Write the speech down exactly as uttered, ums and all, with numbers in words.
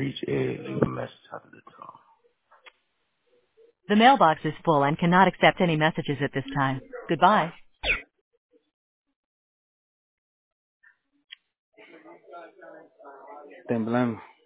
reach Ed. Leave a message after the tone. The mailbox is full and cannot accept any messages at this time. Goodbye. Tem problema?